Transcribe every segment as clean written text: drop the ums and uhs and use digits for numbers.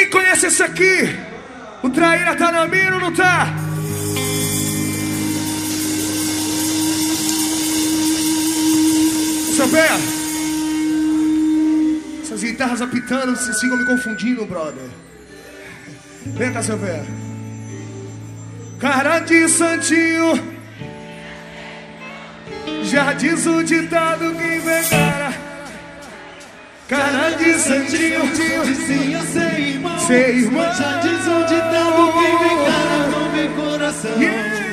Quem conhece esse aqui? O Traíra tá na mira ou não tá? Seu pé, essas guitarras apitando, vocês ficam me confundindo, brother. Vem cá, seu pé. Cara de santinho, já diz o ditado quem vê cara de santinho, dizia ser irmão, ser irmão. Já diz o ditado quem vê cara não vê coração. Yeah.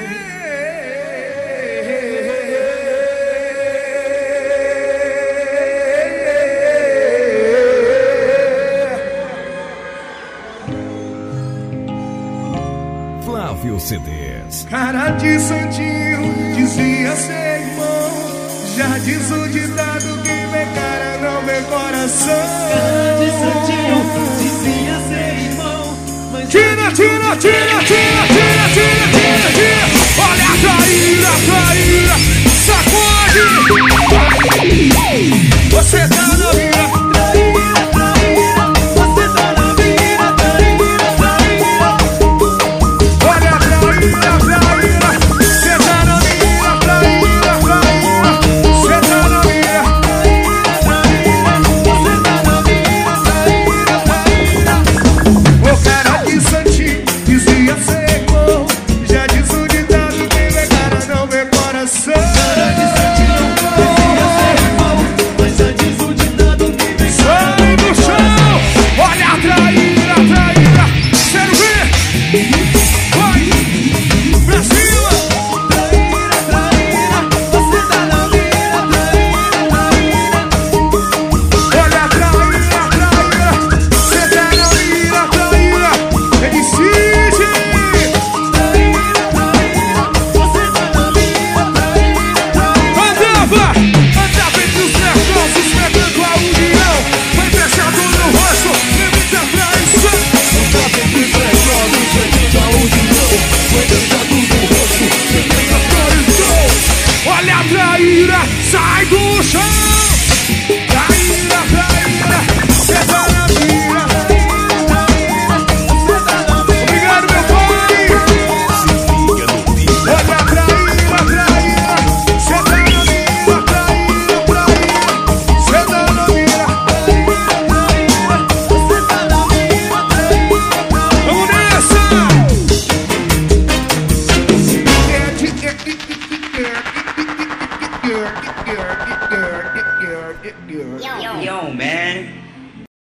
Flávio CDs. Cara de santinho, dizia ser irmão. Já diz o ditado, quem vê cara não vê coração. Cara de santinho, dizia ser irmão, mas tira, tira, tira, tira.